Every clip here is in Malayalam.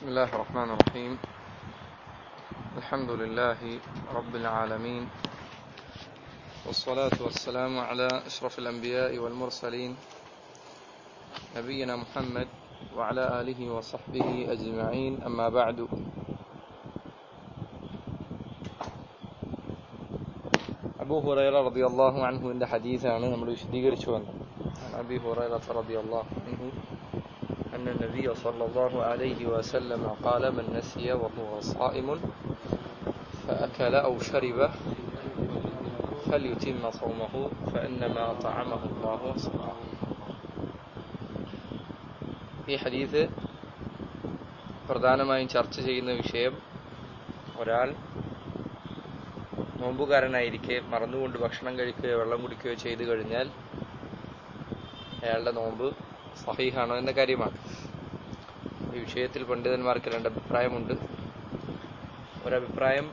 بسم الله الرحمن الرحيم. الحمد لله رب العالمين، والصلاة والسلام على أشرف الأنبياء والمرسلين نبينا محمد وعلى آله وصحبه أجمعين. أما بعد. أبو هريرة رضي الله عنه عند حديثنا നമ്മൾ വിശദീകരിച്ചു വന്നു. أبي هريرة رضي الله عنه أن النبي صلى الله عليه وسلم قال: من نسي وهو صائم فأكل أو شرب فليتم صومه فإنما أطعمه الله وسقاه. ഈ ഹദീസ് പ്രധാനമായും ചർച്ച ചെയ്യുന്ന വിഷയം, ഒരാൾ നോമ്പുകാരനായിരിക്കെ മറന്നുകൊണ്ട് ഭക്ഷണം കഴിക്കുകയോ വെള്ളം കുടിക്കുകയോ ചെയ്തു കഴിഞ്ഞാൽ അയാളുടെ നോമ്പ് സഹീഹാണോ എന്ന കാര്യമാണ്. ഈ വിഷയത്തിൽ പണ്ഡിതന്മാർക്ക് രണ്ട് അഭിപ്രായമുണ്ട്. ഒരഭിപ്രായം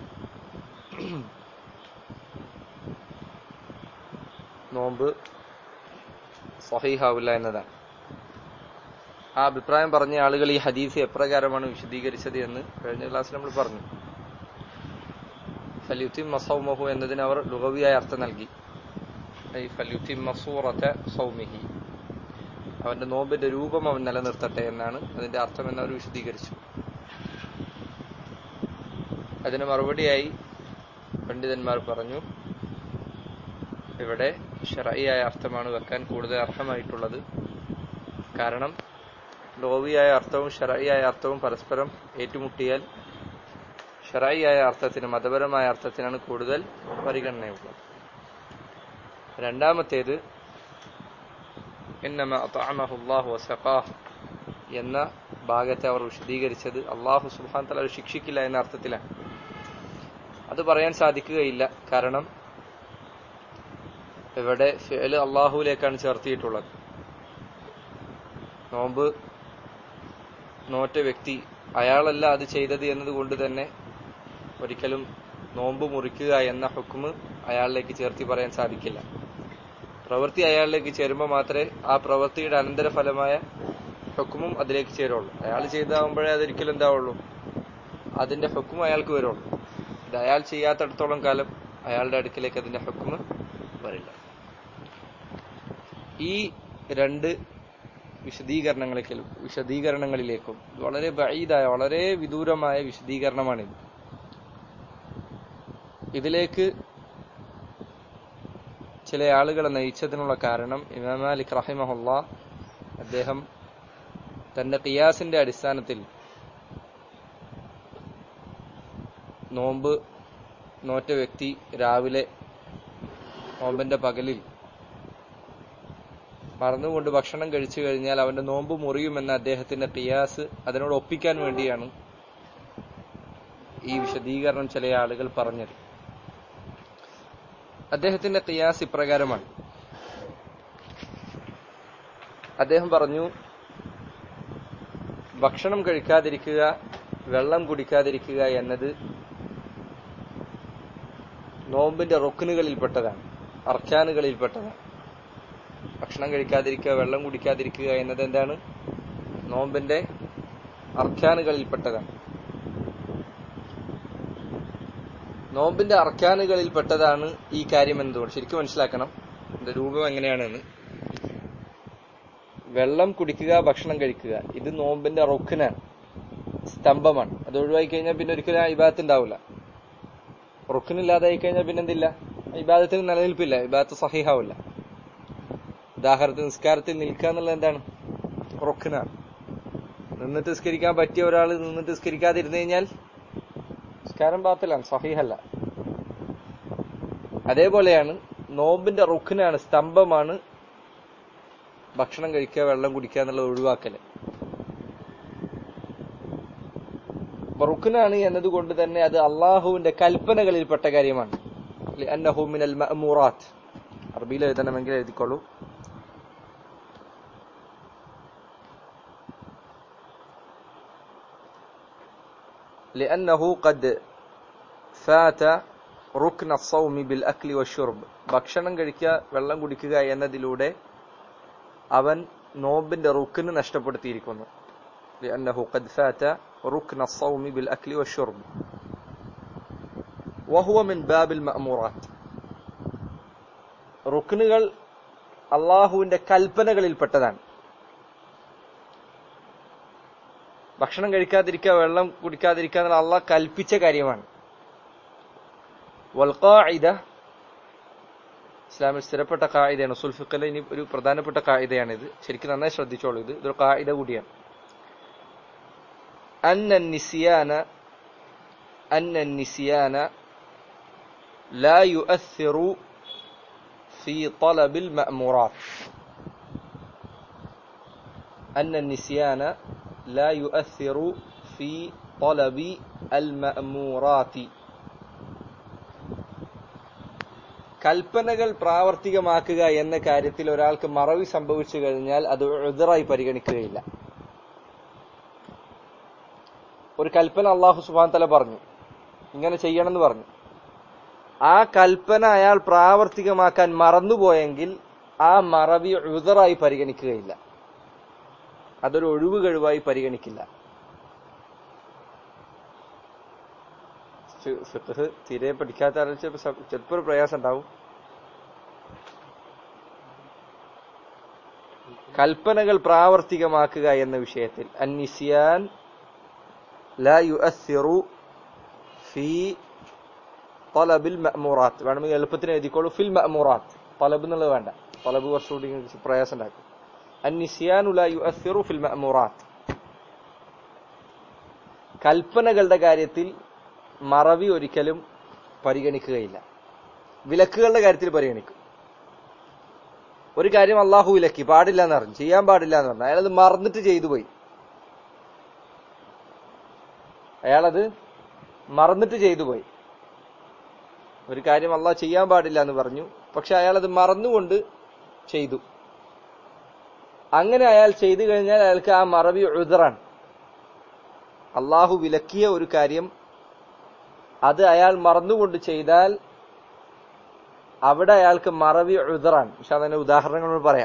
നോമ്പ് സഹീഹാവില്ല എന്നതാണ്. ആ അഭിപ്രായം പറഞ്ഞ ആളുകൾ ഈ ഹദീസ് എപ്രകാരമാണ് വിശദീകരിച്ചത് എന്ന് കഴിഞ്ഞ ക്ലാസ്സിൽ നമ്മൾ പറഞ്ഞു. ഫല്യുത്തിമ്മ സൗമഹു എന്നതിന് അവർ ലുഗവിയായ അർത്ഥം നൽകി. ഫല്യുത്തിമ്മ സൂറത സൗമിഹി, അവന്റെ നോമ്പിന്റെ രൂപം അവൻ നിലനിർത്തട്ടെ എന്നാണ് അതിന്റെ അർത്ഥം എന്ന് അവർ വിശദീകരിച്ചു. അതിന് മറുപടിയായി പണ്ഡിതന്മാർ പറഞ്ഞു, ഇവിടെ ശർഈയായ അർത്ഥമാണ് വെക്കാൻ കൂടുതൽ അർഹമായിട്ടുള്ളത്. കാരണം ലോവിയായ അർത്ഥവും ശർഈയായ അർത്ഥവും പരസ്പരം ഏറ്റുമുട്ടിയാൽ ശർഈയായ അർത്ഥത്തിന്, മതപരമായ അർത്ഥത്തിനാണ് കൂടുതൽ പരിഗണനയുള്ളത്. രണ്ടാമത്തേത് ഇന്നമ അത്അമഹു അല്ലാഹു വസഖാഹ് എന്ന ഭാഗത്തെ അവർ വിശദീകരിച്ചത് അല്ലാഹു സുബ്ഹാനഹു വ തആല ശിക്ഷിക്കില്ല എന്ന അർത്ഥത്തിലാണ്. അത് പറയാൻ സാധിക്കുകയില്ല. കാരണം ഇവിടെ ഫിഅൽ അല്ലാഹുവിലേക്കാണ് ചേർത്തിയിട്ടുള്ളത്. നോമ്പ് നോറ്റ വ്യക്തി അയാളല്ല അത് ചെയ്തത് എന്നതുകൊണ്ട് തന്നെ ഒരിക്കലും നോമ്പ് മുറിക്കുക എന്ന ഹുക്മ് അയാളിലേക്ക് ചേർത്തി പറയാൻ സാധിക്കില്ല. പ്രവൃത്തി അയാളിലേക്ക് ചേരുമ്പോൾ മാത്രമേ ആ പ്രവൃത്തിയുടെ അനന്തരഫലമായ ഹുക്മും അതിലേക്ക് ചേരുള്ളൂ. അയാൾ ചെയ്താകുമ്പോഴേ അതൊരിക്കലും എന്താവുള്ളൂ, അതിന്റെ ഹുക്മും അയാൾക്ക് വരുള്ളൂ. ഇത് അയാൾ ചെയ്യാത്തടത്തോളം കാലം അയാളുടെ അടുക്കിലേക്ക് അതിന്റെ ഹുക്മ് വരില്ല. ഈ രണ്ട് വിശദീകരണങ്ങളിലേക്കും വളരെ ബഈദായ, വളരെ വിദൂരമായ വിശദീകരണമാണിത്. ഇതിലേക്ക് ചില ആളുകളെ നയിച്ചതിനുള്ള കാരണം ഇമാം മാലിക് റഹിമഹുല്ലാഹ് അദ്ദേഹം തന്റെ ഖിയാസിന്റെ അടിസ്ഥാനത്തിൽ നോമ്പ് നോറ്റ വ്യക്തി രാവിലെ നോമ്പിന്റെ പകലിൽ മറന്നുകൊണ്ട് ഭക്ഷണം കഴിച്ചു കഴിഞ്ഞാൽ അവന്റെ നോമ്പ് മുറിയുമെന്ന അദ്ദേഹത്തിന്റെ ഖിയാസ് അതിനോട് ഒപ്പിക്കാൻ വേണ്ടിയാണ് ഈ വിശദീകരണം ചില ആളുകൾ പറഞ്ഞത്. അദ്ദേഹത്തിന്റെ ഖിയാസ് ഇപ്രകാരമാണ്. അദ്ദേഹം പറഞ്ഞു, ഭക്ഷണം കഴിക്കാതിരിക്കുക, വെള്ളം കുടിക്കാതിരിക്കുക എന്നത് നോമ്പിന്റെ റുക്നുകളിൽപ്പെട്ടതാണ്, അർക്കാനുകളിൽപ്പെട്ടതാണ്. ഭക്ഷണം കഴിക്കാതിരിക്കുക, വെള്ളം കുടിക്കാതിരിക്കുക എന്നത് എന്താണ്? നോമ്പിന്റെ അർക്കാനുകളിൽപ്പെട്ടതാണ്. നോമ്പിന്റെ അർക്കാനുകളിൽപ്പെട്ടതാണ് ഈ കാര്യം എന്തുകൊണ്ട് ശരിക്കും മനസ്സിലാക്കണം. ഇതിന്റെ രൂപം എങ്ങനെയാണെന്ന്. വെള്ളം കുടിക്കുക, ഭക്ഷണം കഴിക്കുക, ഇത് നോമ്പിന്റെ റുക്നാണ്, സ്തംഭമാണ്. അത് ഒഴിവായി കഴിഞ്ഞാൽ പിന്നെ ഒരിക്കലും ആ ഇബാദത്ത് ഉണ്ടാവില്ല. റുക്നില്ലാതായി കഴിഞ്ഞാൽ പിന്നെ എന്തില്ല, ഇബാദത്തിന് നിലനിൽപ്പില്ല, ഇബാദത്ത് സഹീഹാവില്ല. ഉദാഹരണത്തിന് നിസ്കാരത്തിൽ നിൽക്കുക എന്നുള്ളത് എന്താണ്? റുക്നാണ്. നിന്നിട്ട് നിസ്കരിക്കാൻ പറ്റിയ ഒരാൾ നിന്നിട്ട് നിസ്കരിക്കാതിരുന്നു കഴിഞ്ഞാൽ നിസ്കാരം ബാത്തിലാണ്, സഹീഹല്ല. അതേപോലെയാണ് നോമ്പിന്റെ റുക്നാണ്, സ്തംഭമാണ് ഭക്ഷണം കഴിക്കുക, വെള്ളം കുടിക്കുക എന്നുള്ളത് ഒഴിവാക്കല്. റുക്നാണ് എന്നതുകൊണ്ട് തന്നെ അത് അള്ളാഹുവിന്റെ കൽപ്പനകളിൽപ്പെട്ട കാര്യമാണ്. ലിഅന്നഹു മിനൽ മഅ്മൂറാത്ത്. അറബിയിൽ എഴുതണമെങ്കിൽ എഴുതിക്കോളൂ. لأنه قد فات ركن الصوم بالأكل والشرب. ഭക്ഷണം കഴിക്കുക, വെള്ളം കുടിക്കുക എന്നതിലൂടെ അവൻ നോമ്പിന്റെ റുക്ന് നഷ്ടപ്പെടുത്തിയിരിക്കുന്നു. لأنه قد فات ركن الصوم بالأكل والشرب وهو من باب المأمورات. റുക്നുകൾ അള്ളാഹുവിന്റെ കൽപ്പനകളിൽപ്പെട്ടതാണ്. ഭക്ഷണം കഴിക്കാതിരിക്കുക, വെള്ളം കുടിക്കാതിരിക്കുക എന്നുള്ള അള്ളാഹ് കൽപ്പിച്ച കാര്യമാണ്. വൽ ഖാഇദ, ഇസ്ലാമിൽ സ്ഥിരപ്പെട്ട ഖാഇദയാണ്. ഉസൂൽ ഫിഖ്ഹിലെ ഇനി ഒരു പ്രധാനപ്പെട്ട ഖാഇദയാണിത്. ശരിക്കും നന്നായി ശ്രദ്ധിച്ചോളൂ, ഇതൊരു ഖാഇദ കൂടിയാണ്. അന്ന النسيان لا يؤثر في طلب المأمورات. أن النسيان لا يؤثر في طلب المأمورات. കൽപ്പനകൾ പ്രാവർത്തികമാക്കുക എന്ന കാര്യത്തിൽ ഒരാൾക്ക് മറവി സംഭവിച്ചു കഴിഞ്ഞാൽ അത് ഉദ്റായി പരിഗണിക്കുകയില്ല. ഒരു കൽപ്പന അല്ലാഹു സുബ്ഹാനഹു തആല പറഞ്ഞു, ഇങ്ങനെ ചെയ്യണമെന്ന് പറഞ്ഞു. ആ കൽപ്പന അയാൾ പ്രാവർത്തികമാക്കാൻ മറന്നുപോയെങ്കിൽ ആ മറവി ഉദ്റായി പരിഗണിക്കുകയില്ല, അതൊരു ഒഴിവ് കഴിവായി പരിഗണിക്കില്ല. ഫിഖ്ഹ് തീരെ പഠിക്കാത്ത ചിലപ്പോൾ ഒരു പ്രയാസം ഉണ്ടാവും. കൽപ്പനകൾ പ്രാവർത്തികമാക്കുക എന്ന വിഷയത്തിൽ അന്നിസ്യാൻ ലാ യുഅസ്സിറു ഫീ തലബിൽ മഅ്മൂറാത്ത്. വേണമെങ്കിൽ എളുപ്പത്തിന് എഴുതിക്കോളൂ, ഫിൽ മഅ്മൂറാത്ത്. തലബ് എന്നുള്ളത് വേണ്ട, തലബ് കുറച്ചുകൂടി പ്രയാസം ഉണ്ടാക്കും. അന്നിസ്യാനു ലാ യുഅസ്സിറു ഫിൽ മഅ്മൂറാത്ത്. കൽപ്പനകളുടെ കാര്യത്തിൽ മറവി ഒരിക്കലും പരിഗണിക്കുകയില്ല, വിലക്കുകളുടെ കാര്യത്തിൽ പരിഗണിക്കും. ഒരു കാര്യം അള്ളാഹു വിലക്കി, പാടില്ല എന്ന് പറഞ്ഞു, ചെയ്യാൻ പാടില്ല എന്ന് പറഞ്ഞു, അയാളത് മറന്നിട്ട് ചെയ്തു പോയി. അയാളത് മറന്നിട്ട് ചെയ്തു പോയി. ഒരു കാര്യം അള്ളാഹ് ചെയ്യാൻ പാടില്ല എന്ന് പറഞ്ഞു, പക്ഷെ അയാളത് മറന്നുകൊണ്ട് ചെയ്തു. അങ്ങനെ അയാൾ ചെയ്തു കഴിഞ്ഞാൽ അയാൾക്ക് ആ മറവി ഉദ്റാണ്. അള്ളാഹു വിലക്കിയ ഒരു കാര്യം അത് അയാൾ മറന്നുകൊണ്ട് ചെയ്താൽ അവിടെ അയാൾക്ക് മറവി ഉദ്റാണ്. പക്ഷെ അതിന്റെ ഉദാഹരണങ്ങൾ പറയാം.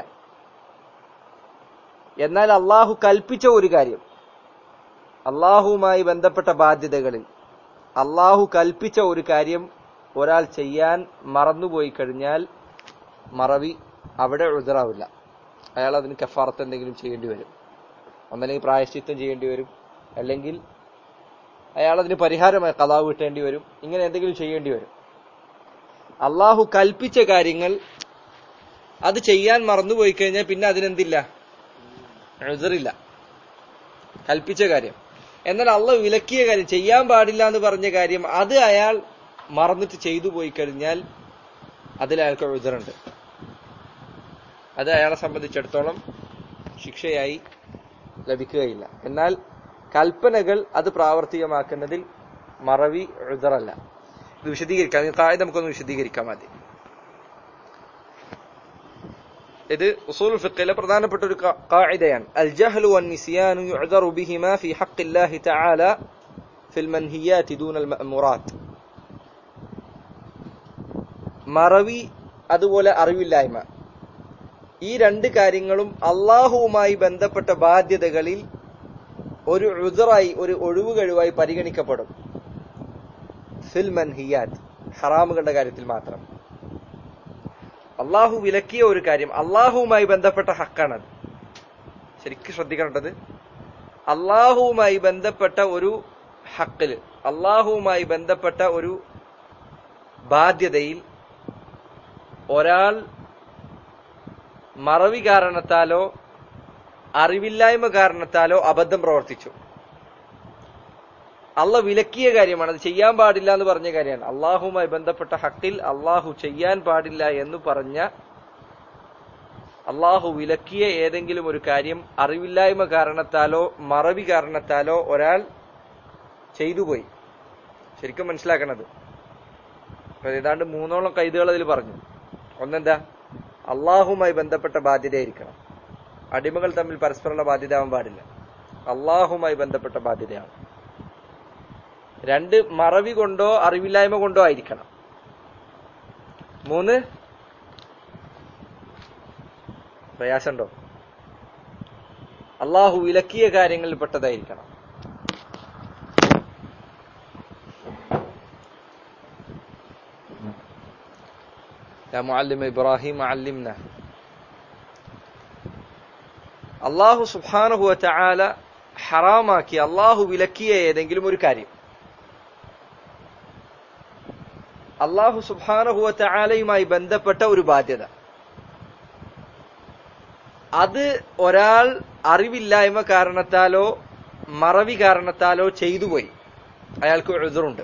എന്നാൽ അള്ളാഹു കൽപ്പിച്ച ഒരു കാര്യം, അള്ളാഹുവുമായി ബന്ധപ്പെട്ട ബാധ്യതകളിൽ അള്ളാഹു കൽപ്പിച്ച ഒരു കാര്യം ഒരാൾ ചെയ്യാൻ മറന്നുപോയി കഴിഞ്ഞാൽ മറവി അവിടെ ഉദ്റാവില്ല. അയാൾ അതിന് കഫാറത്ത് എന്തെങ്കിലും ചെയ്യേണ്ടി വരും, ഒന്നല്ലെങ്കിൽ പ്രായശ്ചിത്തം ചെയ്യേണ്ടി വരും, അല്ലെങ്കിൽ അയാൾ അതിന് പരിഹാരമായി ഖളാ വീട്ടേണ്ടി വരും, ഇങ്ങനെ എന്തെങ്കിലും ചെയ്യേണ്ടി വരും. അള്ളാഹു കൽപ്പിച്ച കാര്യങ്ങൾ അത് ചെയ്യാൻ മറന്നുപോയി കഴിഞ്ഞാൽ പിന്നെ അതിനെന്തില്ല, ഉദ്റില്ല, കൽപ്പിച്ച കാര്യം. എന്നാൽ അള്ളാഹു വിലക്കിയ കാര്യം, ചെയ്യാൻ പാടില്ല എന്ന് പറഞ്ഞ കാര്യം, അത് അയാൾ മറന്നിട്ട് ചെയ്തു പോയി കഴിഞ്ഞാൽ അതിൽ അയാൾക്ക് ഉദ്റുണ്ട്. അത് അയാളെ സംബന്ധിച്ചിടത്തോളം ശിക്ഷയായി ലഭിക്കുകയില്ല. എന്നാൽ കൽപ്പനകൾ അത് പ്രാവർത്തികമാക്കുന്നതിൽ മറവി ഉദ്റല്ല. ഇത് വിശദീകരിക്കാം, ഈ ഖായിദ നമുക്കൊന്ന് വിശദീകരിക്കാം ആദ്യം. ഇത് ഉസൂൽ ഫിഖ്ഹിലെ പ്രധാനപ്പെട്ട ഒരു ഖായിദയാണ്. അൽ ജഹ്ലു വന്നിസ്യാനു യുഅ്ദറു ബിഹിമാ ഫി ഹഖ്ഖില്ലാഹി തആല ഫിൽ മൻഹിയാതി ദൂനൽ മഅ്മൂറാത്ത്. മറവി അതുപോലെ അറിവില്ലായ്മ, ഈ രണ്ട് കാര്യങ്ങളും അള്ളാഹുവുമായി ബന്ധപ്പെട്ട ബാധ്യതകളിൽ ഒരു ഉദ്റായി, ഒരു ഒഴിവ് കഴിവായി പരിഗണിക്കപ്പെടും. ഫിൽ മൻഹിയാത്ത്, ഹറാമുകളുടെ കാര്യത്തിൽ മാത്രം. അള്ളാഹു വിലക്കിയ ഒരു കാര്യം, അള്ളാഹുവുമായി ബന്ധപ്പെട്ട ഹക്കാണത്. ശരിക്കും ശ്രദ്ധിക്കേണ്ടത്, അള്ളാഹുവുമായി ബന്ധപ്പെട്ട ഒരു ഹക്കിൽ, അള്ളാഹുവുമായി ബന്ധപ്പെട്ട ഒരു ബാധ്യതയിൽ ഒരാൾ മറവി കാരണത്താലോ അറിവില്ലായ്മ കാരണത്താലോ അബദ്ധം പ്രവർത്തിച്ചു. അള്ളാഹ് വിലക്കിയ കാര്യമാണ്, അത് ചെയ്യാൻ പാടില്ല എന്ന് പറഞ്ഞ കാര്യമാണ്. അള്ളാഹുവുമായി ബന്ധപ്പെട്ട ഹക്കിൽ അള്ളാഹു ചെയ്യാൻ പാടില്ല എന്ന് പറഞ്ഞ, അള്ളാഹു വിലക്കിയ ഏതെങ്കിലും ഒരു കാര്യം അറിവില്ലായ്മ കാരണത്താലോ മറവി കാരണത്താലോ ഒരാൾ ചെയ്തുപോയി. ശരിക്കും മനസ്സിലാക്കണത്, ഏതാണ്ട് 3 കൈതുകൾ അതിൽ പറഞ്ഞു. ഒന്നെന്താ, അള്ളാഹുമായി ബന്ധപ്പെട്ട ബാധ്യതയായിരിക്കണം. അടിമകൾ തമ്മിൽ പരസ്പരമുള്ള ബാധ്യത ആവാൻ പാടില്ല, അള്ളാഹുമായി ബന്ധപ്പെട്ട ബാധ്യതയാണ്. 2, മറവി കൊണ്ടോ അറിവില്ലായ്മ കൊണ്ടോ ആയിരിക്കണം. 3, പ്രയാസമുണ്ടോ, അള്ളാഹു വിലക്കിയ കാര്യങ്ങളിൽ പെട്ടതായിരിക്കണം. യാ മുഅല്ലിമ ഇബ്രാഹിം അല്ലിംന. അല്ലാഹു സുബ്ഹാനഹു വ തആല ഹറാമാക്കി, അല്ലാഹു വിലക്കിയ ഏതെങ്കിലും ഒരു കാര്യം, അല്ലാഹു സുബ്ഹാനഹു വ തആലയുമായി ബന്ധപ്പെട്ട ഒരു ബാധ്യത, അത് ഒരാൾ അറിവില്ലായ്മ കാരണത്താലോ മറവി കാരണത്താലോ ചെയ്തുപോയി, അയാൾക്ക് ഉദ്റുണ്ട്.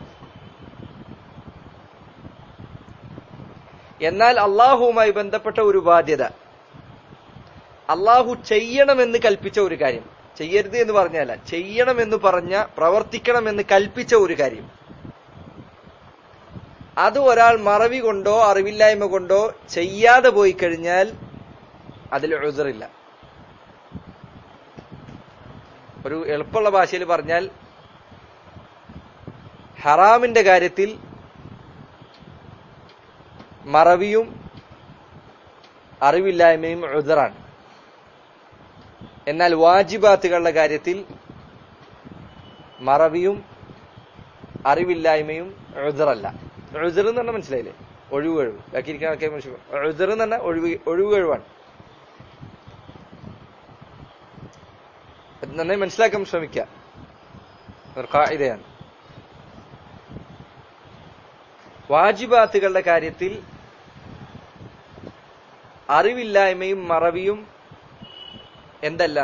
എന്നാൽ അള്ളാഹുവുമായി ബന്ധപ്പെട്ട ഒരു ബാധ്യത, അള്ളാഹു ചെയ്യണമെന്ന് കൽപ്പിച്ച ഒരു കാര്യം, ചെയ്യരുത് എന്ന് പറഞ്ഞല്ല, ചെയ്യണമെന്ന് പറഞ്ഞ, പ്രവർത്തിക്കണമെന്ന് കൽപ്പിച്ച ഒരു കാര്യം, അത് ഒരാൾ മറവി കൊണ്ടോ അറിവില്ലായ്മ കൊണ്ടോ ചെയ്യാതെ പോയി കഴിഞ്ഞാൽ അതിൽ ഉദ്റില്ല. ഒരു എളുപ്പമുള്ള ഭാഷയിൽ പറഞ്ഞാൽ, ഹറാമിന്റെ കാര്യത്തിൽ മറവിയും അറിവില്ലായ്മയും ഉദ്റാണ്. എന്നാൽ വാജിബാത്തുകളുടെ കാര്യത്തിൽ മറവിയും അറിവില്ലായ്മയും ഉദ്റല്ല. ഉദ്ർ എന്ന് പറഞ്ഞാൽ മനസ്സിലായില്ലേ? ഒഴിവുകഴിവ്. ബാക്കിയിരിക്കാനൊക്കെ ഉദ്ർ എന്ന് പറഞ്ഞാൽ ഒഴിവുകഴിവാണ്. നന്നായി മനസ്സിലാക്കാൻ ശ്രമിക്കുക, ഖാഇദയാണ്. വാജിബാത്തുകളുടെ കാര്യത്തിൽ അറിവില്ലായ്മയും മറവിയും എന്തല്ല?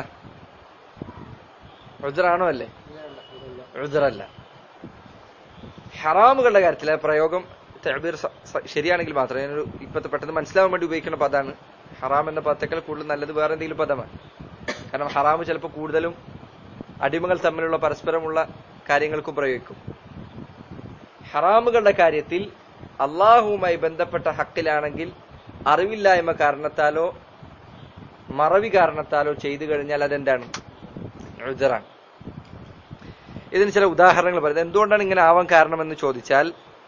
ഉദ്റാണോ? അല്ലേ? ഉദ്റല്ല. ഹറാമുകളുടെ കാര്യത്തിൽ, പ്രയോഗം തഅബീർ ശരിയാണെങ്കിൽ മാത്രമേ, ഞാനൊരു ഇപ്പത്തെ പെട്ടെന്ന് മനസ്സിലാവാൻ വേണ്ടി ഉപയോഗിക്കുന്ന പദമാണ്. ഹറാം എന്ന പദത്തേക്കാൾ കൂടുതൽ നല്ലത് വേറെ എന്തെങ്കിലും പദമാണ്. കാരണം ഹറാമ് ചിലപ്പോൾ കൂടുതലും അടിമകൾ തമ്മിലുള്ള പരസ്പരമുള്ള കാര്യങ്ങൾക്കും പ്രയോഗിക്കും. ഹറാമുകളുടെ കാര്യത്തിൽ അള്ളാഹുവുമായി ബന്ധപ്പെട്ട ഹക്കിലാണെങ്കിൽ അറിവില്ലായ്മ കാരണത്താലോ മറവി കാരണത്താലോ ചെയ്തു കഴിഞ്ഞാൽ അതെന്താണ്? ഉദ്റാണ്. ഇതിന് ചില ഉദാഹരണങ്ങൾ പറയുന്നത്. എന്തുകൊണ്ടാണ് ഇങ്ങനെ ആവാൻ കാരണമെന്ന് ചോദിച്ചാൽ,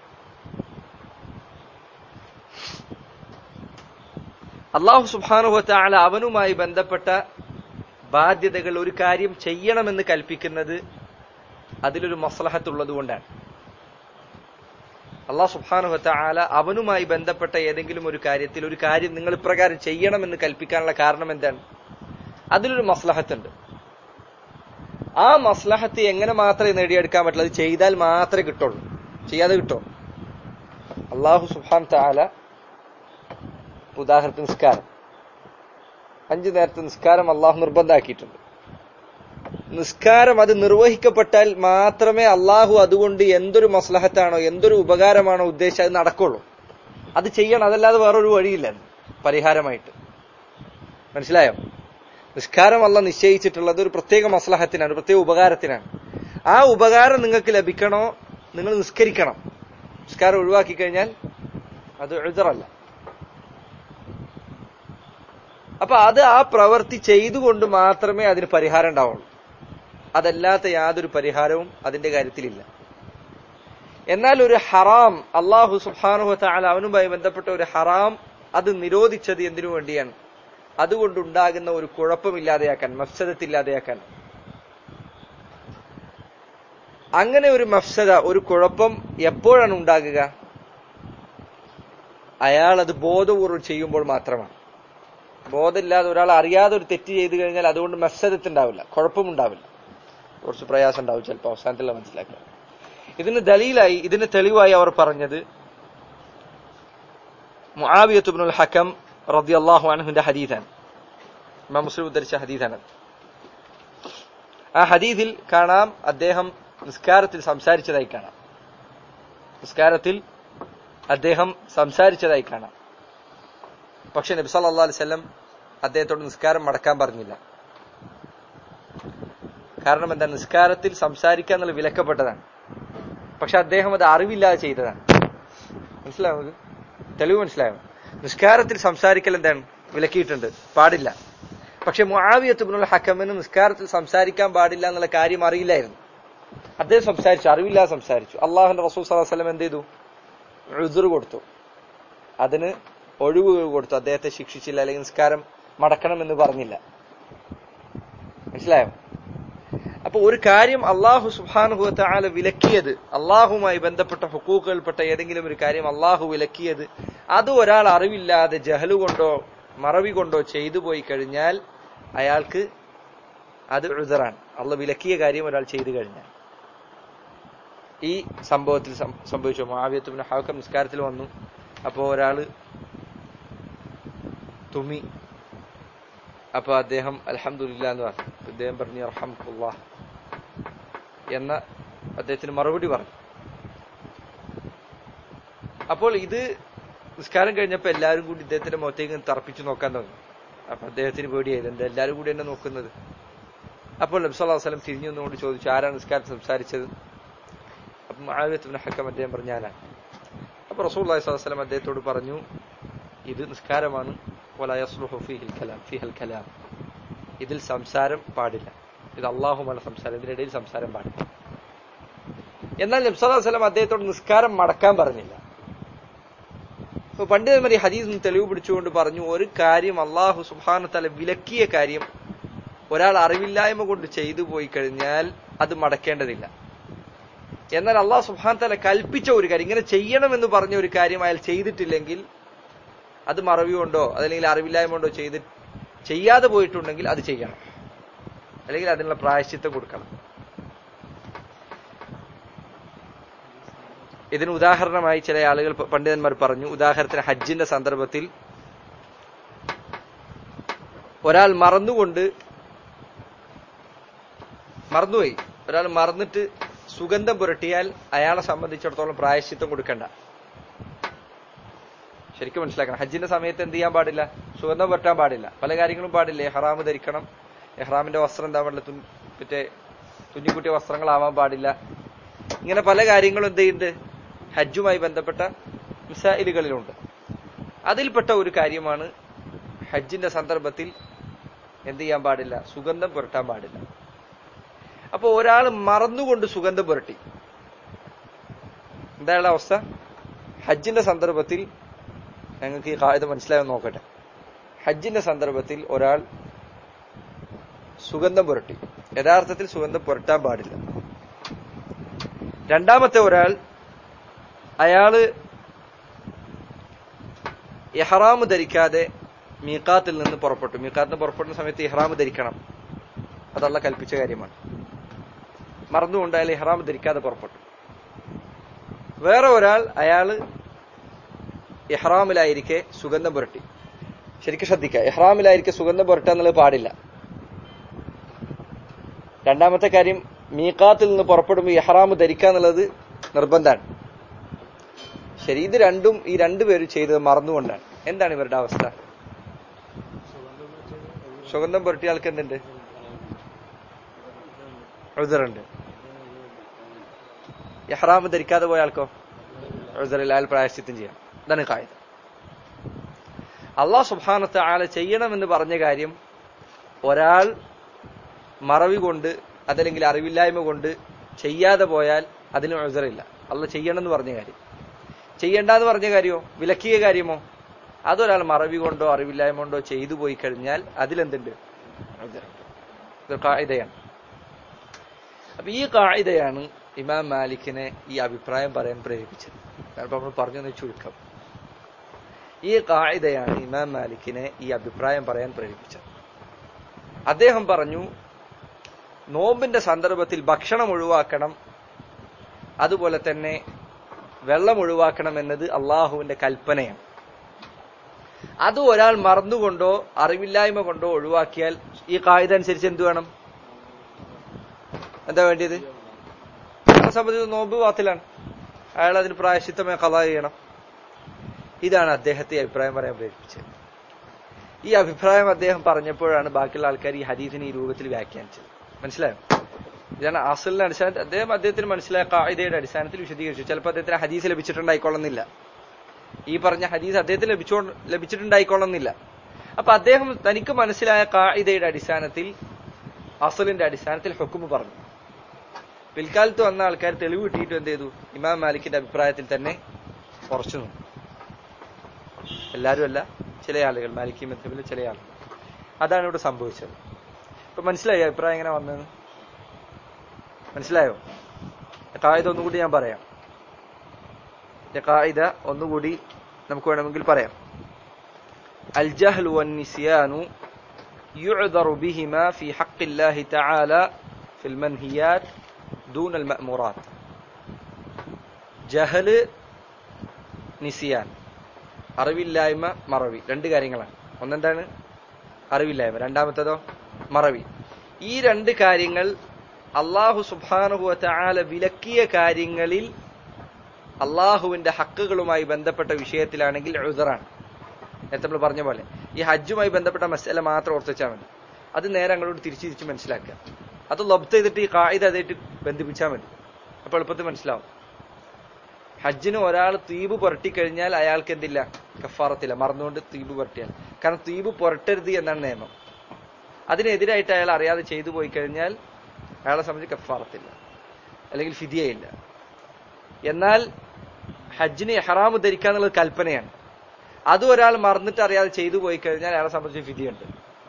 അല്ലാഹു സുബ്ഹാനഹു വ തആല അവനുമായി ബന്ധപ്പെട്ട ബാധ്യതകൾ, ഒരു കാര്യം ചെയ്യണമെന്ന് കൽപ്പിക്കുന്നത് അതിലൊരു മസ്ലഹത്തുള്ളത് കൊണ്ടാണ്. അല്ലാഹു സുബ്ഹാനഹു വ തആല അവനുമായി ബന്ധപ്പെട്ട ഏതെങ്കിലും ഒരു കാര്യത്തിൽ, ഒരു കാര്യം നിങ്ങൾ ഇപ്രകാരം ചെയ്യണമെന്ന് കൽപ്പിക്കാനുള്ള കാരണം എന്താണ്? അതിലൊരു മസ്ലഹത്തുണ്ട്. ആ മസ്ലഹത്ത് എങ്ങനെ മാത്രമേ നേടിയെടുക്കാൻ പറ്റുള്ളൂ? അത് ചെയ്താൽ മാത്രമേ കിട്ടുള്ളൂ, ചെയ്യാതെ കിട്ടോ? അല്ലാഹു സുബ്ഹാനഹു വ തആല ഉദാഹരണത്തിന് നിസ്കാരം, 5 നേരത്തെ നിസ്കാരം അള്ളാഹു നിർബന്ധമാക്കിയിട്ടുണ്ട്. നിസ്കാരം അത് നിർവഹിക്കപ്പെട്ടാൽ മാത്രമേ അള്ളാഹു അതുകൊണ്ട് എന്തൊരു മസ്ലഹത്താണോ എന്തൊരു ഉപകാരമാണോ ഉദ്ദേശിച്ചത് അത് നടക്കുള്ളൂ. അത് ചെയ്യണം, അതല്ലാതെ വേറൊരു വഴിയില്ല പരിഹാരമായിട്ട്. മനസ്സിലായോ? നിസ്കാരം അള്ളാഹ് നിശ്ചയിച്ചിട്ടുള്ളത് ഒരു പ്രത്യേക മസ്ലഹത്തിനാണ്, പ്രത്യേക ഉപകാരത്തിനാണ്. ആ ഉപകാരം നിങ്ങൾക്ക് ലഭിക്കണോ നിങ്ങൾ നിസ്കരിക്കണം. നിസ്കാരം ഒഴിവാക്കി കഴിഞ്ഞാൽ അത് ഉദ്റല്ല. അപ്പൊ അത് ആ പ്രവൃത്തി ചെയ്തുകൊണ്ട് മാത്രമേ അതിന് പരിഹാരം ഉണ്ടാവുള്ളൂ. അതല്ലാത്ത യാതൊരു പരിഹാരവും അതിന്റെ കാര്യത്തിലില്ല. എന്നാൽ ഒരു ഹറാം, അല്ലാഹു സുബ്ഹാനഹു വ തആല അവനുമായി ബന്ധപ്പെട്ട ഒരു ഹറാം, അത് നിരോധിച്ചത് എന്തിനു വേണ്ടിയാണ്? അതുകൊണ്ടുണ്ടാകുന്ന ഒരു കുഴപ്പമില്ലാതെയാക്കാൻ, മഫ്സദത്തില്ലാതെയാക്കാൻ. അങ്ങനെ ഒരു മഫ്സദ, ഒരു കുഴപ്പം എപ്പോഴാണ് ഉണ്ടാകുക? അയാൾ അത് ബോധപൂർവ്വം ചെയ്യുമ്പോൾ മാത്രമാണ്. ബോധമില്ലാതെ ഒരാൾ അറിയാതെ ഒരു തെറ്റ് ചെയ്തു കഴിഞ്ഞാൽ അതുകൊണ്ട് മഫ്സദത്തുണ്ടാവില്ല, കുഴപ്പമുണ്ടാവില്ല, കുറച്ച് പ്രയാസം ഉണ്ടാവും ചിലപ്പോൾ അവസാനത്തിലുള്ള മനസ്സിലാക്കുക. ഇതിന് തെളിവായി അവർ പറഞ്ഞത് മുആവിയത്ത് ഇബ്നുൽ ഹകം റളിയല്ലാഹു അൻഹുവിന്റെ ഹദീസാണ്. ഇമാം മുസ്ലിം ഉദ്ധരിച്ച ഹദീസാണ്. ആ ഹദീസിൽ കാണാം അദ്ദേഹം നിസ്കാരത്തിൽ സംസാരിച്ചതായി കാണാം. പക്ഷെ നബി സല്ലല്ലാഹു അലൈഹി വസല്ലം അദ്ദേഹത്തോട് നിസ്കാരം മടക്കാൻ പറഞ്ഞില്ല. കാരണം എന്താ? നിസ്കാരത്തിൽ സംസാരിക്കുക എന്നുള്ളത് വിലക്കപ്പെട്ടതാണ്. പക്ഷെ അദ്ദേഹം അത് അറിവില്ലാതെ ചെയ്തതാണ്. മനസ്സിലാവും? തെളിവ് മനസ്സിലായോ? നിസ്കാരത്തിൽ സംസാരിക്കൽ എന്താണ്? വിലക്കിയിട്ടുണ്ട്, പാടില്ല. പക്ഷെ മുആവിയത്ത് ഇബ്നുൽ ഹക്കമിന് നിസ്കാരത്തിൽ സംസാരിക്കാൻ പാടില്ല എന്നുള്ള കാര്യം അറിയില്ലായിരുന്നു. അദ്ദേഹം സംസാരിച്ചു, അറിവില്ലാതെ സംസാരിച്ചു. അള്ളാഹുവിന്റെ റസൂൽ സല്ലല്ലാഹു അലൈഹി വസല്ലം എന്ത് ചെയ്തു? ഉദ്ർ കൊടുത്തു, അതിന് ഒഴിവ് കൊടുത്തു. അദ്ദേഹത്തെ ശിക്ഷിച്ചില്ല, അല്ലെങ്കിൽ നിസ്കാരം മടക്കണമെന്ന് പറഞ്ഞില്ല. മനസ്സിലായോ? അപ്പൊ ഒരു കാര്യം അള്ളാഹു സുബ്ഹാനഹു വ തആല വിലക്കിയത്, അള്ളാഹുമായി ബന്ധപ്പെട്ട ഹുഖൂഖുകൾപ്പെട്ട ഏതെങ്കിലും ഒരു കാര്യം അള്ളാഹു വിലക്കിയത്, അത് ഒരാൾ അറിവില്ലാതെ ജഹല് കൊണ്ടോ മറവി കൊണ്ടോ ചെയ്തു പോയി കഴിഞ്ഞാൽ അയാൾക്ക് അത് ഉദറാണ്. അള്ളാഹ് വിലക്കിയ കാര്യം ഒരാൾ ചെയ്തു കഴിഞ്ഞാൽ. ഈ സംഭവത്തിൽ സംഭവിച്ചു. മുആവിയ ഇബ്നു ഹഖം നിസ്കാരത്തിൽ വന്നു. അപ്പോ ഒരാള് തുമ്മി. അപ്പൊ അദ്ദേഹം അൽഹംദുലില്ലാഹ് എന്ന് പറഞ്ഞു. അദ്ദേഹം പറഞ്ഞു റഹ്മത്തുള്ളാഹ് എന്ന അദ്ദേഹത്തിന് മറുപടി പറഞ്ഞു. അപ്പോൾ ഇത് നിസ്കാരം കഴിഞ്ഞപ്പോ എല്ലാവരും കൂടി ഇദ്ദേഹത്തിന്റെ മുഖത്തേക്ക് തറപ്പിച്ചു നോക്കാൻ തുടങ്ങി. അപ്പൊ അദ്ദേഹത്തിന് പേടിയായത്, എന്താ എല്ലാവരും കൂടി എന്നെ നോക്കുന്നത്? അപ്പോൾ നബി സല്ലല്ലാഹു അലൈഹി വസല്ലം തിരിഞ്ഞു നിന്നുകൊണ്ട് ചോദിച്ചു, ആരാണ് നിസ്കാരത്തിൽ സംസാരിച്ചത്? അപ്പൊ മുആവിയ ഇബ്നു ഹഖം അദ്ദേഹം പറഞ്ഞു, ഞാനാണ്. അപ്പൊ റസൂലുള്ളാഹി സ്വല്ലല്ലാഹു അലൈഹി വസല്ലം അദ്ദേഹത്തോട് പറഞ്ഞു, ഇത് നിസ്കാരമാണ്. വലാ യസ്ലുഹു ഫീഹിൽ കലാം, ഇതിൽ സംസാരം പാടില്ല. ഇത് അല്ലാഹുവുമായുള്ള സംസാരം, ഇതിനിടയിൽ സംസാരം പാടില്ല. എന്നാൽ നബി സല്ലല്ലാഹു അലൈഹി വസല്ലം അദ്ദേഹത്തോട് നിസ്കാരം മടക്കാൻ പറഞ്ഞില്ല. അപ്പൊ പണ്ഡിതന്മാർ ഈ ഹദീസ് തെളിവ് പിടിച്ചുകൊണ്ട് പറഞ്ഞു, ഒരു കാര്യം അല്ലാഹു സുബ്ഹാനഹു വ തആല വിലക്കിയ കാര്യം ഒരാൾ അറിവില്ലായ്മ കൊണ്ട് ചെയ്തു പോയി കഴിഞ്ഞാൽ അത് മടക്കേണ്ടതില്ല. എന്നാൽ അല്ലാഹു സുബ്ഹാനഹു വ തആല കൽപ്പിച്ച ഒരു കാര്യം, ഇങ്ങനെ ചെയ്യണമെന്ന് പറഞ്ഞ ഒരു കാര്യം അയാൾ ചെയ്തിട്ടില്ലെങ്കിൽ അത് മറവി കൊണ്ടോ അതല്ലെങ്കിൽ അറിവില്ലായ്മ കൊണ്ടോ ചെയ്യാതെ പോയിട്ടുണ്ടെങ്കിൽ അത് ചെയ്യണം, അല്ലെങ്കിൽ അതിനുള്ള പ്രായശ്ചിത്തം കൊടുക്കണം. ഇതിന് ഉദാഹരണമായി ചില ആളുകൾ പണ്ഡിതന്മാർ പറഞ്ഞു, ഉദാഹരണത്തിന് ഹജ്ജിന്റെ സന്ദർഭത്തിൽ ഒരാൾ മറന്നുപോയി, ഒരാൾ മറന്നിട്ട് സുഗന്ധം പുരട്ടിയാൽ അയാളെ സംബന്ധിച്ചിടത്തോളം പ്രായശ്ചിത്തം കൊടുക്കണ്ട. ശരിക്കും മനസ്സിലാക്കണം. ഹജ്ജിന്റെ സമയത്ത് എന്ത് ചെയ്യാൻ പാടില്ല? സുഗന്ധം പുരട്ടാൻ പാടില്ല. പല കാര്യങ്ങളും പാടില്ല. ഇഹ്റാം ധരിക്കണം, ഇഹ്റാമിന്റെ വസ്ത്രം എന്താ പാടില്ല, തുന്നിക്കുട്ടിയ വസ്ത്രങ്ങളാവാൻ പാടില്ല. ഇങ്ങനെ പല കാര്യങ്ങളും എന്ത് ചെയ്യുന്നുണ്ട്? ഹജ്ജുമായി ബന്ധപ്പെട്ട മിസായിലുകളിലുണ്ട്. അതിൽപ്പെട്ട ഒരു കാര്യമാണ് ഹജ്ജിന്റെ സന്ദർഭത്തിൽ എന്ത് ചെയ്യാൻ പാടില്ല? സുഗന്ധം പുരട്ടാൻ പാടില്ല. അപ്പൊ ഒരാൾ മറന്നുകൊണ്ട് സുഗന്ധം പുരട്ടി, എന്താണ് അവസ്ഥ? ഹജ്ജിന്റെ സന്ദർഭത്തിൽ ഞങ്ങൾക്ക് ഈ ഖായിദ മനസ്സിലായെന്ന് നോക്കട്ടെ. ഹജ്ജിന്റെ സന്ദർഭത്തിൽ ഒരാൾ സുഗന്ധം പുരട്ടി, യഥാർത്ഥത്തിൽ സുഗന്ധം പുരട്ടാൻ പാടില്ല. രണ്ടാമത്തെ ഒരാൾ, അയാള് ഇഹ്റാം ധരിക്കാതെ മീഖാത്തിൽ നിന്ന് പുറപ്പെട്ടു. മീഖാത്തിന് പുറപ്പെടുന്ന സമയത്ത് ഇഹ്റാം ധരിക്കണം, അത് അല്ലാഹ് കൽപ്പിച്ച കാര്യമാണ്. മറന്നുകൊണ്ട് അയാൾ ഇഹ്റാം ധരിക്കാതെ പുറപ്പെട്ടു. വേറെ ഒരാൾ, അയാള് ഇഹ്റാമിലായിരിക്കെ സുഗന്ധം പുരട്ടി. ശരിക്കും ശ്രദ്ധിക്കുക, ഇഹ്റാമിലായിരിക്കെ സുഗന്ധം പുരട്ടുക എന്നുള്ളത് പാടില്ല. രണ്ടാമത്തെ കാര്യം, മീഖാത്തിൽ നിന്ന് പുറപ്പെടുമ്പോൾ ഇഹ്റാം ധരിക്കുക എന്നുള്ളത് നിർബന്ധമാണ്. ശരി, ഇത് രണ്ടും ഈ രണ്ടുപേരും ചെയ്തത് മറന്നുകൊണ്ടാണ്. എന്താണ് ഇവരുടെ അവസ്ഥ? സുഗന്ധം പുരട്ടിയ ആൾക്ക് എന്തുണ്ട്? ഉദ്റുണ്ട്. ഇഹ്റാം ധരിക്കാതെ പോയ ആൾക്കോ ഉദ്റിൽ, അയാൾ പ്രായശ്ചിത്തം ചെയ്യാം. ഇതാണ് ഖായിദ. അല്ലാഹു സുബ്ഹാനഹു വ തആല ചെയ്യണമെന്ന് പറഞ്ഞ കാര്യം ഒരാൾ മറവി കൊണ്ട് അതല്ലെങ്കിൽ അറിവില്ലായ്മ കൊണ്ട് ചെയ്യാതെ പോയാൽ അതിന് ഉദ്റില്ല. അല്ലാഹ് ചെയ്യണമെന്ന് പറഞ്ഞ കാര്യം, ചെയ്യണ്ടെന്ന് പറഞ്ഞ കാര്യമോ വിലക്കിയ കാര്യമോ അതൊരാൾ മറവി കൊണ്ടോ അറിവില്ലായ്മ കൊണ്ടോ ചെയ്തു പോയി കഴിഞ്ഞാൽ അതിലെന്തുണ്ട്? ഇത് ഖായിദയാണ്. അപ്പൊ ഈ ഖായിദയാണ് ഇമാം മാലിക്കിനെ ഈ അഭിപ്രായം പറയാൻ പ്രേരിപ്പിച്ചത്. കാരണം നമ്മൾ പറഞ്ഞു ചുരുക്കം, ഈ ഖായിദയാണ് ഇമാം മാലിക്കിനെ ഈ അഭിപ്രായം പറയാൻ പ്രേരിപ്പിച്ചത്. അദ്ദേഹം പറഞ്ഞു, നോമ്പിന്റെ സന്ദർഭത്തിൽ ഭക്ഷണം ഒഴിവാക്കണം, അതുപോലെ തന്നെ വെള്ളം ഒഴിവാക്കണം എന്നത് അള്ളാഹുവിന്റെ കൽപ്പനയാണ്. അത് ഒരാൾ മറന്നുകൊണ്ടോ അറിവില്ലായ്മ കൊണ്ടോ ഒഴിവാക്കിയാൽ ഈ ഖായിദ അനുസരിച്ച് എന്ത് വേണം? എന്താ വേണ്ടിയത്? അയാളെ സംബന്ധിച്ച് നോമ്പ് ബാത്തിലാണ്, അയാൾ അതിന് പ്രായശ്ചിത്തമായി ഖളാ ചെയ്യണം. ഇതാണ് അദ്ദേഹത്തെ അഭിപ്രായം പറയാൻ പ്രേരിപ്പിച്ചത്. ഈ അഭിപ്രായം അദ്ദേഹം പറഞ്ഞപ്പോഴാണ് ബാക്കിയുള്ള ആൾക്കാർ ഈ ഹദീസിനെ ഈ രൂപത്തിൽ വ്യാഖ്യാനിച്ചത്. മനസ്സിലായോ? ഇതാണ് അസ്ലിന്റെ അടിസ്ഥാനത്തിൽ അദ്ദേഹത്തിന് മനസ്സിലായ ഖായിദയുടെ അടിസ്ഥാനത്തിൽ വിശദീകരിച്ചു. ചിലപ്പോൾ അദ്ദേഹത്തിന് ഹദീസ് ലഭിച്ചിട്ടുണ്ടായിക്കൊള്ളുന്നില്ല, ഈ പറഞ്ഞ ഹദീസ് അദ്ദേഹത്തിന് ലഭിച്ചിട്ടുണ്ടായിക്കൊള്ളുന്നില്ല. അപ്പൊ അദ്ദേഹം തനിക്ക് മനസ്സിലായ ഖായിദയുടെ അടിസ്ഥാനത്തിൽ, അസ്ലിന്റെ അടിസ്ഥാനത്തിൽ ഹുക്മ് പറഞ്ഞു. പിൽക്കാലത്ത് വന്ന ആൾക്കാർ തെളിവ് കിട്ടിയിട്ട് എന്ത് ചെയ്തു? ഇമാം മാലിക്കിന്റെ അഭിപ്രായത്തിൽ തന്നെ ഉറച്ചു നിന്നു. എല്ലാവരും അല്ല, ചില ആളുകൾ, മാലിക്കി മദ്ഹബിലെ ചില ആളുകൾ. അതാണ് ഇവിടെ സംഭവിച്ചത്. ഇപ്പൊ മനസ്സിലായോ അഭിപ്രായം എങ്ങനെ വന്നത്? മനസ്സിലായോ? ഖായിദ ഒന്നുകൂടി ഞാൻ പറയാം. ഖായിദ ഒന്നുകൂടി നമുക്ക് വേണമെങ്കിൽ പറയാം. അൽ ജഹ്ലു വന്നിസ്യാനു യുഅ്ദറു ബിഹിമാ ഫി ഹഖ്ഖില്ലാഹി തആല ഫിൽ മൻഹിയാത്ത് ദൂന അൽ മഅ്മുറാത്ത്. ജഹല്, നിസ്യാൻ, അറിവില്ലായ്മ, മറവി, രണ്ട് കാര്യങ്ങളാണ്. ഒന്നെന്താണ്? അറിവില്ലായ്മ. രണ്ടാമത്തേതോ? മറവി. ഈ രണ്ട് കാര്യങ്ങൾ അല്ലാഹു സുബ്ഹാനഹു വ തആല വിലക്കിയ കാര്യങ്ങളിൽ അള്ളാഹുവിന്റെ ഹക്കുകളുമായി ബന്ധപ്പെട്ട വിഷയത്തിലാണെങ്കിൽ ഉദറാണ്. നേരത്തെ നമ്മൾ പറഞ്ഞ പോലെ ഈ ഹജ്ജുമായി ബന്ധപ്പെട്ട മസല മാത്രം ഓർത്തിച്ചാൽ മതി. അത് നേരെ അങ്ങോട്ട് തിരിച്ച് മനസ്സിലാക്കുക. അത് ലബ്ത് ചെയ്തിട്ട് ഈ ഖായിദ അതായിട്ട് ബന്ധിപ്പിച്ചാൽ മതി. അപ്പൊ എളുപ്പത്തിൽ മനസ്സിലാവും. ഹജ്ജിന് ഒരാൾ തീബ് പുരട്ടിക്കഴിഞ്ഞാൽ അയാൾക്ക് എന്തില്ല? കഫാറത്തില്ല. മറന്നുകൊണ്ട് തീബ് പുരട്ടിയാൽ. കാരണം തീബ് പുരട്ടരുത് എന്നാണ് നിയമം. അതിനെതിരായിട്ട് അയാൾ അറിയാതെ ചെയ്തു പോയി കഴിഞ്ഞാൽ അയാളെ സംബന്ധിച്ച് കഫാറത്തില്ല, അല്ലെങ്കിൽ ഫിദിയയില്ല. എന്നാൽ ഹജ്ജിന് ഇഹ്റാം ധരിക്കുക എന്നുള്ളത് കൽപ്പനയാണ്. അത് ഒരാൾ മറന്നിട്ട് അറിയാതെ ചെയ്തു പോയി കഴിഞ്ഞാൽ അയാളെ സംബന്ധിച്ച് ഫിദിയുണ്ട്.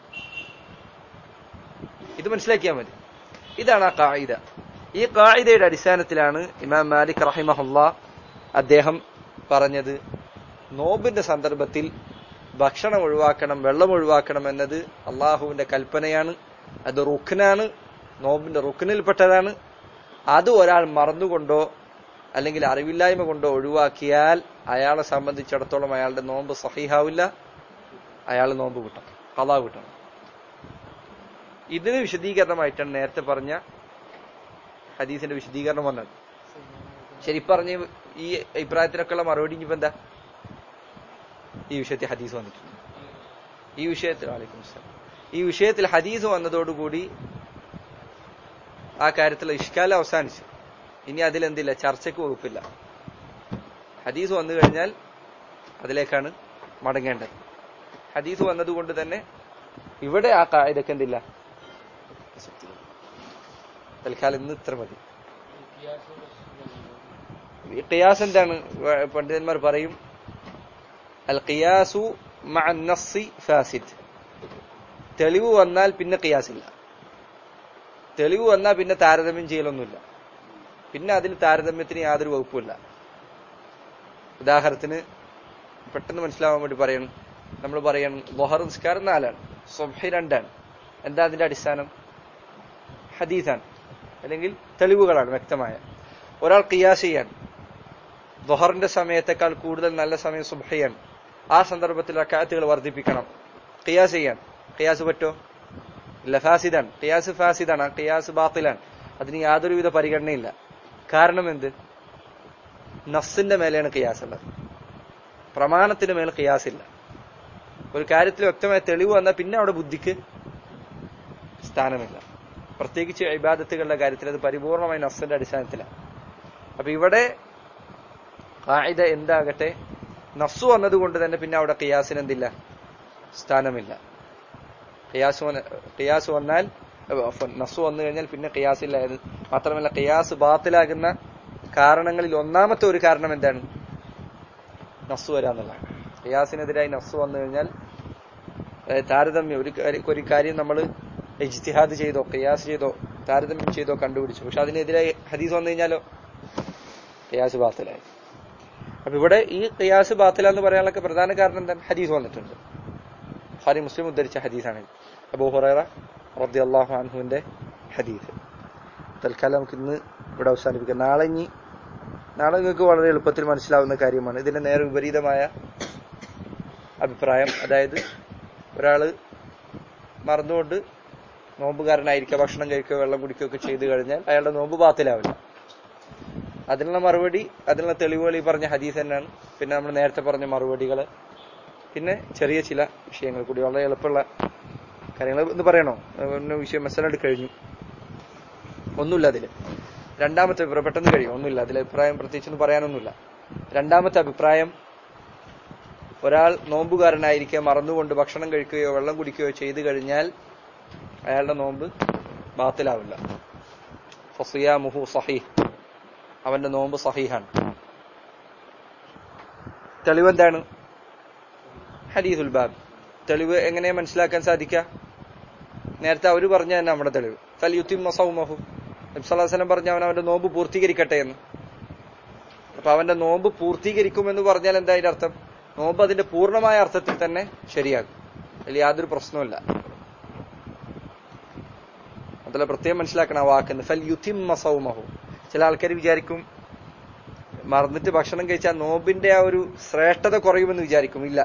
ഇത് മനസ്സിലാക്കിയാൽ മതി. ഇതാണ് ആ ഖായിദ. ഈ ഖായിദയുടെ അടിസ്ഥാനത്തിലാണ് ഇമാം മാലിക് റഹിമഹുല്ലാഹ് അദ്ദേഹം പറഞ്ഞത്, നോമ്പിന്റെ സന്ദർഭത്തിൽ ഭക്ഷണം ഒഴിവാക്കണം, വെള്ളം ഒഴിവാക്കണം എന്നത് അള്ളാഹുവിന്റെ കൽപ്പനയാണ്. അത് റുക്നാണ്, നോമ്പിന്റെ റുക്നിൽപ്പെട്ടതാണ്. അത് ഒരാൾ മറന്നുകൊണ്ടോ അല്ലെങ്കിൽ അറിവില്ലായ്മ കൊണ്ടോ ഒഴിവാക്കിയാൽ അയാളെ സംബന്ധിച്ചിടത്തോളം അയാളുടെ നോമ്പ് സഹീഹാവില്ല, അയാൾ നോമ്പ് വിട്ടണം, ഖളാ വിട്ടണം. ഇതിന് വിശദീകരണമായിട്ടാണ് നേരത്തെ പറഞ്ഞ ഹദീസിന്റെ വിശദീകരണം വന്നത്. ശരി, പറഞ്ഞ് ഈ അഭിപ്രായത്തിനൊക്കെയുള്ള മറുപടി ഇനിയിപ്പോ എന്താ? ഈ വിഷയത്തിൽ ഹദീസ് വന്നിട്ടുണ്ട്. ഈ വിഷയത്തിൽ ഈ വിഷയത്തിൽ ഹദീസ് വന്നതോടുകൂടി ആ കാര്യത്തിലുള്ള ഇഷ്കാല അവസാനിച്ചു. ഇനി അതിലെന്തില്ല? ചർച്ചയ്ക്ക് വകുപ്പില്ല. ഹദീസ് വന്നു കഴിഞ്ഞാൽ അതിലേക്കാണ് മടങ്ങേണ്ടത്. ഹദീസ് വന്നതുകൊണ്ട് തന്നെ ഇവിടെ ആ കായിദക്ക് എന്തില്ല? തൽക്കാലം ഇന്ന് ഇത്ര മതി. ഖിയാസ് എന്താണ്? പണ്ഡിതന്മാർ പറയും, അൽ ഖിയാസു മഅ നസ്സി ഫാസിദ്. തെളിവ് വന്നാൽ പിന്നെ ഖിയാസില്ല. തെളിവ് വന്നാൽ പിന്നെ താരതമ്യം ചെയ്യലൊന്നുമില്ല. പിന്നെ അതിൽ താരതമ്യത്തിന് യാതൊരു വകുപ്പുമില്ല. ഉദാഹരണത്തിന് പെട്ടെന്ന് മനസ്സിലാവാൻ വേണ്ടി പറയണം, നമ്മൾ പറയണം ളുഹർ നിസ്കാരം 4 സുബ്ഹി 2. എന്താ അതിന്റെ അടിസ്ഥാനം? ഹദീസാണ്, അല്ലെങ്കിൽ തെളിവുകളാണ് വ്യക്തമായ. ഒരാൾ ഖിയാസ് ചെയ്യാൻ, ളുഹറിന്റെ സമയത്തേക്കാൾ കൂടുതൽ നല്ല സമയം സുബ്ഹിയാണ്, ആ സന്ദർഭത്തിൽ റക്അത്തുകൾ വർദ്ധിപ്പിക്കണം, ഖിയാസ് ചെയ്യാൻ. ഖിയാസ് പറ്റോ? ഇല്ല, ഫാസിദാണ്. ഖിയാസ് ഫാസിദാണ്, ഖിയാസ് ബാത്തിലാണ്. അതിന് യാതൊരുവിധ പരിഗണനയില്ല. കാരണം എന്ത്? നഫ്സിന്റെ മേലെയാണ് ഖിയാസ് ഉള്ളത്, പ്രമാണത്തിന്റെ മേൽ ഖിയാസ് ഇല്ല. ഒരു കാര്യത്തിൽ വ്യക്തമായ തെളിവ് വന്നാൽ പിന്നെ അവിടെ ബുദ്ധിക്ക് സ്ഥാനമില്ല. പ്രത്യേകിച്ച് ഇബാദത്തുകളുടെ കാര്യത്തിൽ അത് പരിപൂർണമായി നഫ്സിന്റെ അടിസ്ഥാനത്തിലാണ്. അപ്പൊ ഇവിടെ ഖായിദ എന്താകട്ടെ, നഫ്സ് വന്നതുകൊണ്ട് തന്നെ പിന്നെ അവിടെ ഖിയാസിന് എന്തില്ല? സ്ഥാനമില്ല. ഖിയാസ് വന്നാൽ, നഫ്സ് വന്നു കഴിഞ്ഞാൽ പിന്നെ ഖിയാസില്ല. മാത്രമല്ല, ഖിയാസ് ബാത്തിലാകുന്ന കാരണങ്ങളിൽ ഒന്നാമത്തെ ഒരു കാരണം എന്താണ്? നഫ്സ് വരാന്നുള്ളതാണ്. ഖിയാസിനെതിരായി നഫ്സ് വന്നു കഴിഞ്ഞാൽ താരതമ്യം, ഒരു കാര്യം നമ്മൾ ഇജ്തിഹാദ് ചെയ്തോ ഖിയാസ് ചെയ്തോ താരതമ്യം ചെയ്തോ കണ്ടുപിടിച്ചു, പക്ഷെ അതിനെതിരായി ഹദീസ് വന്നു കഴിഞ്ഞാലോ ഖിയാസ് ബാത്തിലായി. അപ്പൊ ഇവിടെ ഈ ഖിയാസ് ബാത്തില എന്ന് പറയാനുള്ള പ്രധാന കാരണം എന്താണ്? ഹദീസ് വന്നിട്ടുണ്ട്. ബുഖാരി മുസ്ലിം ഉദ്ധരിച്ച ഹദീസാണ് അബൂ ഹുറൈറ റളിയല്ലാഹു അൻഹുവിന്റെ ഹദീസ്. തൽക്കാലം നമുക്ക് ഇന്ന് ഇവിടെ അവസാനിപ്പിക്കാം. നാളെ നിങ്ങൾക്ക് വളരെ എളുപ്പത്തിൽ മനസ്സിലാവുന്ന കാര്യമാണ്. ഇതിന്റെ നേരെ വിപരീതമായ അഭിപ്രായം, അതായത് ഒരാള് മറന്നുകൊണ്ട് നോമ്പുകാരനായിരിക്കുക, ഭക്ഷണം കഴിക്കുകയോ വെള്ളം കുടിക്കുകയോ ഒക്കെ ചെയ്തു കഴിഞ്ഞാൽ അയാളുടെ നോമ്പ് ബാത്തിലാവില്ല. അതിനുള്ള മറുപടി, അതിനുള്ള തെളിവുകൾ ഈ പറഞ്ഞ ഹദീസ് തന്നെയാണ്. പിന്നെ നമ്മൾ നേരത്തെ പറഞ്ഞ മറുപടികൾ, പിന്നെ ചെറിയ ചില വിഷയങ്ങൾ കൂടി, വളരെ എളുപ്പമുള്ള കാര്യങ്ങൾ എന്ന് പറയണോ? വിഷയം മസല കഴിഞ്ഞു, ഒന്നുമില്ല അതില്. രണ്ടാമത്തെ അഭിപ്രായം പെട്ടെന്ന് കഴിയും, ഒന്നുമില്ല അതിൽ അഭിപ്രായം പ്രത്യേകിച്ചൊന്നും പറയാനൊന്നുമില്ല. രണ്ടാമത്തെ അഭിപ്രായം, ഒരാൾ നോമ്പുകാരനായിരിക്കുക മറന്നുകൊണ്ട് ഭക്ഷണം കഴിക്കുകയോ വെള്ളം കുടിക്കുകയോ ചെയ്തു കഴിഞ്ഞാൽ അയാളുടെ നോമ്പ് ബാത്തിലാവില്ല. ഫസിയാമുഹു സഹീഹ്, അവന്റെ നോമ്പ് സഹീഹാണ്. തെളിവെന്താണ്? ഹദീസുൽ ബാബ്. തെളിവ് എങ്ങനെ മനസ്സിലാക്കാൻ സാധിക്കുക? നേരത്തെ അവര് പറഞ്ഞ തന്നെ നമ്മുടെ തെളിവ്. ഫൽയുത്തിമ്മ സൗമഹു, നബി സല്ലല്ലാഹു അലൈഹി വസല്ലം പറഞ്ഞ അവന്റെ നോമ്പ് പൂർത്തീകരിക്കട്ടെ എന്ന്. അപ്പൊ അവന്റെ നോമ്പ് പൂർത്തീകരിക്കുമെന്ന് പറഞ്ഞാൽ എന്താ അതിന്റെ അർത്ഥം? നോമ്പ് അതിന്റെ പൂർണ്ണമായ അർത്ഥത്തിൽ തന്നെ ശരിയാകും. അതിൽ യാതൊരു പ്രശ്നവുമില്ല. അതല്ല പ്രത്യേകം മനസ്സിലാക്കണം ആ വാക്കുന്ന് ഫൽ യുതിമ്മ സൗമഹു. ചില ആൾക്കാർ വിചാരിക്കും മറന്നിട്ട് ഭക്ഷണം കഴിച്ചാൽ നോമ്പിന്റെ ആ ഒരു ശ്രേഷ്ഠത കുറയുമെന്ന് വിചാരിക്കും. ഇല്ല,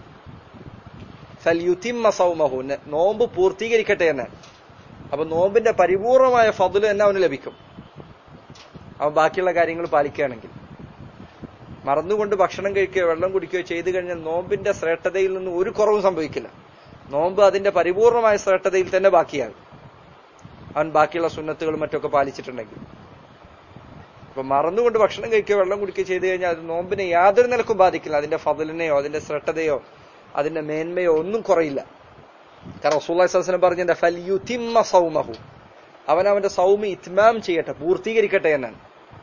ഫൽ യുതിമ്മ സൗമഹു, നോമ്പ് പൂർത്തീകരിക്കട്ടെ എന്ന്. അപ്പൊ നോമ്പിന്റെ പരിപൂർണമായ ഫദ്ല് തന്നെ അവന് ലഭിക്കും അവൻ ബാക്കിയുള്ള കാര്യങ്ങൾ പാലിക്കുകയാണെങ്കിൽ. മറന്നുകൊണ്ട് ഭക്ഷണം കഴിക്കുകയോ വെള്ളം കുടിക്കുകയോ ചെയ്തു കഴിഞ്ഞാൽ നോമ്പിന്റെ ശ്രേഷ്ഠതയിൽ നിന്ന് ഒരു കുറവും സംഭവിക്കില്ല. നോമ്പ് അതിന്റെ പരിപൂർണമായ ശ്രേഷ്ഠതയിൽ തന്നെ ബാക്കിയാകും അവൻ ബാക്കിയുള്ള സുന്നത്തുകളും മറ്റൊക്കെ പാലിച്ചിട്ടുണ്ടെങ്കിൽ. അപ്പൊ മറന്നുകൊണ്ട് ഭക്ഷണം കഴിക്കുകയോ വെള്ളം കുടിക്കുകയോ ചെയ്തു കഴിഞ്ഞാൽ അത് നോമ്പിനെ യാതൊരു നിലക്കും ബാധിക്കില്ല. അതിന്റെ ഫദ്ലിനെയോ അതിന്റെ ശ്രേഷ്ഠതയോ അതിന്റെ മേന്മയോ ഒന്നും കുറയില്ല. കാരണം റസൂലുള്ളാഹി സ്വല്ലല്ലാഹു അലൈഹി വസല്ലം പറഞ്ഞിട്ടുണ്ട് ഫൽയുതിമ്മ സൗമഹു, അവന്റെ സൗമ് ഇത്മാം ചെയ്യട്ടെ, പൂർത്തീകരിക്കട്ടെ എന്നാണ്.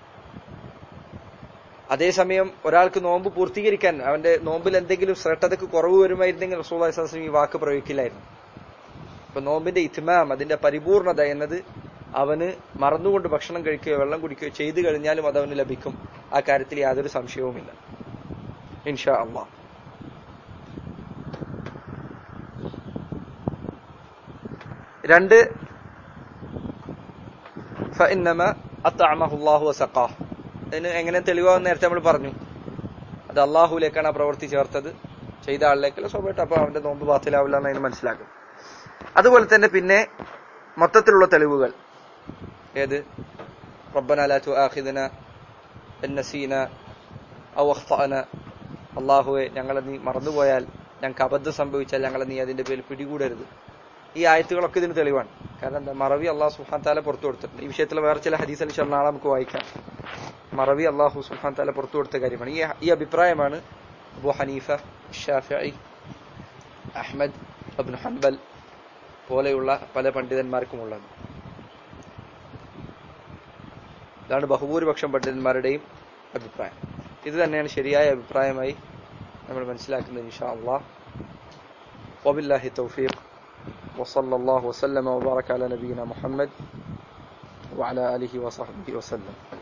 അതേസമയം ഒരാൾക്ക് നോമ്പ് പൂർത്തീകരിക്കാൻ അവന്റെ നോമ്പിൽ എന്തെങ്കിലും ശ്രേഷ്ഠതക്ക് കുറവ് വരുമായിരുന്നെങ്കിൽ റസൂലുള്ളാഹി സ്വല്ലല്ലാഹു അലൈഹി വസല്ലം ഈ വാക്ക് പ്രയോഗിക്കില്ലായിരുന്നു. അപ്പൊ നോമ്പിന്റെ ഇത്മാം, അതിന്റെ പരിപൂർണത എന്നത് അവന് മറന്നുകൊണ്ട് ഭക്ഷണം കഴിക്കുകയോ വെള്ളം കുടിക്കുകയോ ചെയ്തു കഴിഞ്ഞാലും അത് അവന് ലഭിക്കും. ആ കാര്യത്തിൽ യാതൊരു സംശയവുമില്ല ഇൻഷാ അല്ലാഹ്. രണ്ട്, ഫഇന്നമാ അത്അമഹു അല്ലാഹു വസഖാഹ്. അതിന് എങ്ങനെ തെളിവാന്ന് നേരത്തെ നമ്മൾ പറഞ്ഞു. അത് അള്ളാഹുലേക്കാണ് ആ പ്രവൃത്തി ചേർത്തത്, ചെയ്ത ആളിലേക്കല്ല. സ്വാഭാവികമായിട്ട് അപ്പൊ അവന്റെ നോമ്പ് ബാത്തിലാവില്ല എന്നതിന് മനസ്സിലാക്കും. അതുപോലെ തന്നെ പിന്നെ മൊത്തത്തിലുള്ള തെളിവുകൾ ഏത്? റബ്ബനാ ലാ തുആഖിദ്നാ ഇൻ നസീനാ ഔ അഖ്തഅനാ, അല്ലാഹുവേ ഞങ്ങളെ നീ മറന്നുപോയാൽ, ഞങ്ങൾക്ക് അബദ്ധം സംഭവിച്ചാൽ ഞങ്ങളെ നീ അതിന്റെ പേരിൽ പിടികൂടരുത്. ഈ ആയത്തുകളൊക്കെ ഇതിന് തെളിവാണ്. കാരണം എന്താ? മറവി അല്ലാഹു സുബ്ഹാനഹു വ തആല പുറത്തു കൊടുത്തിട്ടുണ്ട്. ഈ വിഷയത്തിൽ വേറെ ചില ഹദീസ് ഇൻഷാ നാളെ നമുക്ക് വായിക്കാം. മറവി അല്ലാഹു സുബ്ഹാനഹു വ തആല പുറത്തു കൊടുത്ത കാര്യമാണ്. ഈ അഭിപ്രായമാണ് Abu Hanifa, Shafi'i, Ahmad ibn Hanbal പോലെയുള്ള പല പണ്ഡിതന്മാർക്കുമുള്ളത്. ഇതാണ് ബഹുഭൂരിപക്ഷം പണ്ഡിതന്മാരുടെയും അഭിപ്രായം. ഇത് തന്നെയാണ് ശരിയായ അഭിപ്രായമായി നമ്മൾ മനസ്സിലാക്കുന്നത് ഇൻഷാ അല്ലാഹ്. വബില്ലാഹി തൗഫീഖ് വസല്ലല്ലാഹു വസല്ലമ വബാറക അലാ നബിയിന മുഹമ്മദ് വഅലാ ആലിഹി വസഹ്ബിഹി വസല്ലം.